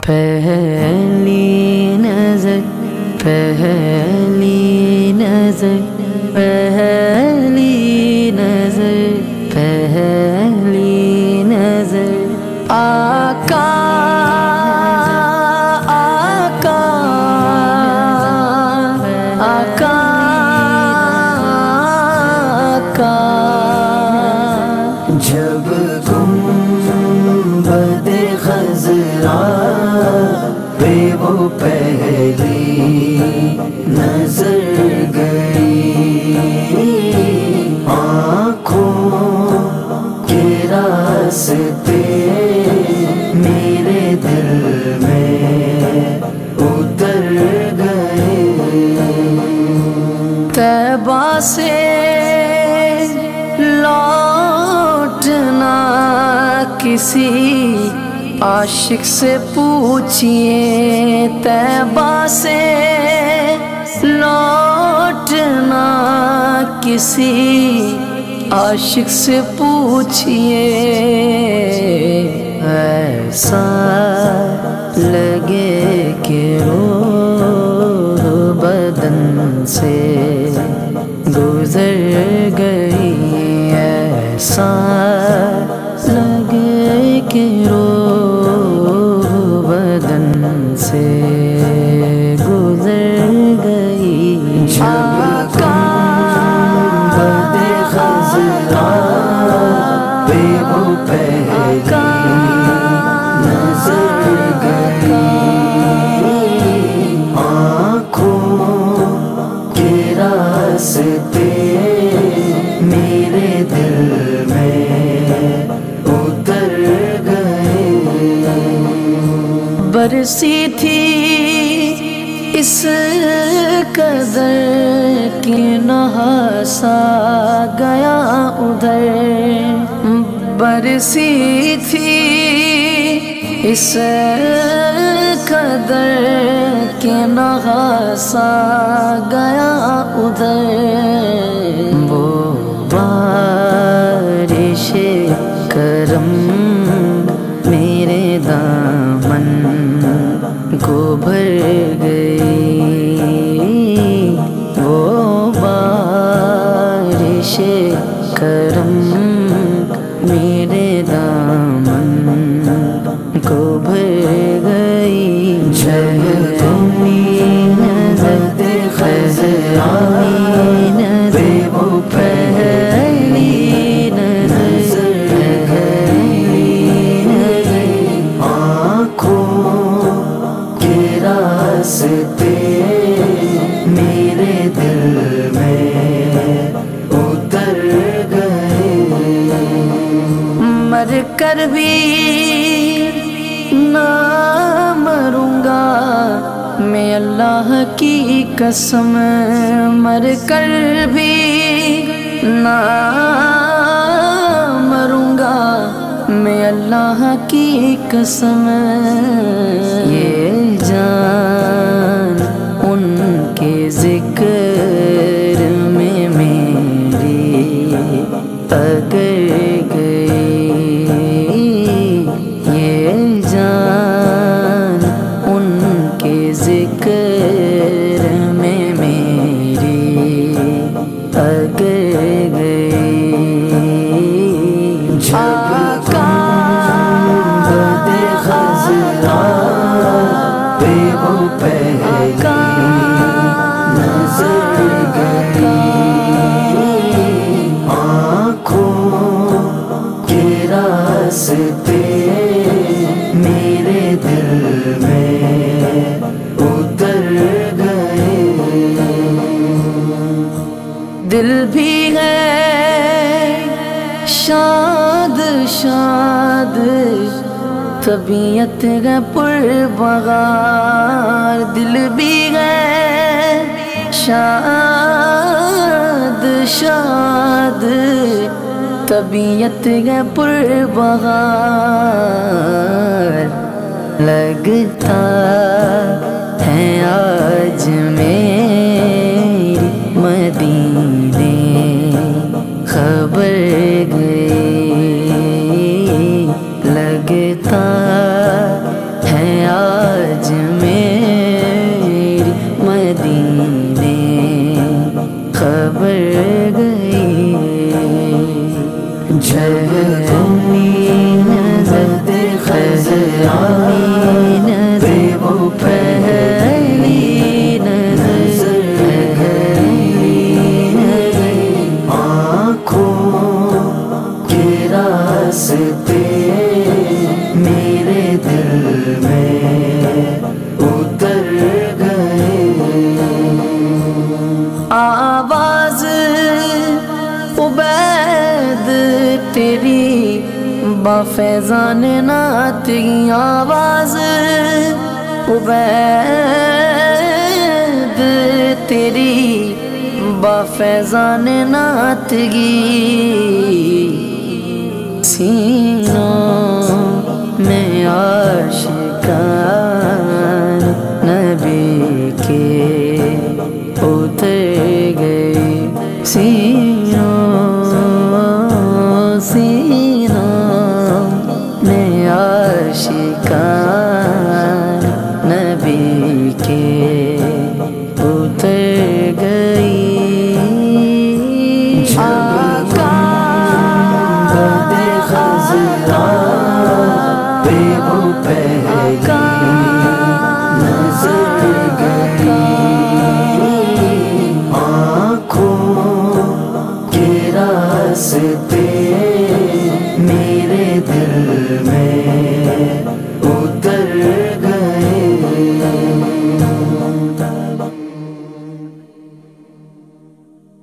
پہلی نظر پہلی نظر پہلی نظر پہلی نظر آقا آقا آقا آقا جب گنبد خضرا پہ وہ پہلی نظر گئی، آنکھوں کے راستے میرے دل میں اتر گئے۔ طیبہ سے لوٹنا کسی عاشق سے پوچھئے، طیبہ سے لوٹنا کسی عاشق سے پوچھئے، ایسا لگے کہ روح بدن سے گزر گئی، ایسا لگے کہ روح بدن سے گزر گئی۔ آقا گنبد خضرا پہ وہ پہلی نظر گئی، آنکھوں کے راستے میرے دل میں اتر گئے۔ برسی تھی اس قدر کہ نہاسا گیا ادھر، برسی تھی اس قدر کہ نہاسا گیا ادھر، وہ بارش کرم میرے دامن کو بھر گئی، وہ بارش کرم میرے دامن کو بھر گئی۔ جب گنبد خضرا پہ وہ پہلی نظر گئی، آنکھوں کے راستے میرے دل میں اتر گئے۔ مر کر بھی نہ مروں گا میں اللہ کی قسم، مر کر بھی نہ مروں گا میں اللہ کی قسم، یہ جان ان کے ذکر میں میری اگر گئی، یہ جان ان کے ذکر میں میری اگر گئی۔ جب گنبد خضرا پہ وہ پہلی نظر گئی، آنکھوں کے راستے میرے دل میں اتر گئے۔ دل بھی ہے شاد شاد، طبیعت ہے پربہار، دل بھی ہے شاد شاد، طبیعت ہے پربہار، لگتا ہے آج میری مدینے خبر گئی، لگتا ہے بافیضان نعت کی آواز عبید تیری بافیضان نعت کی سینوں میں عاشقان نبی کے اتر گئی سینوں میں عاشقان نبی کے اتر گئی آقا بدِ خضرا پہ وہ پہلی نظر گئی آنکھوں کے راستے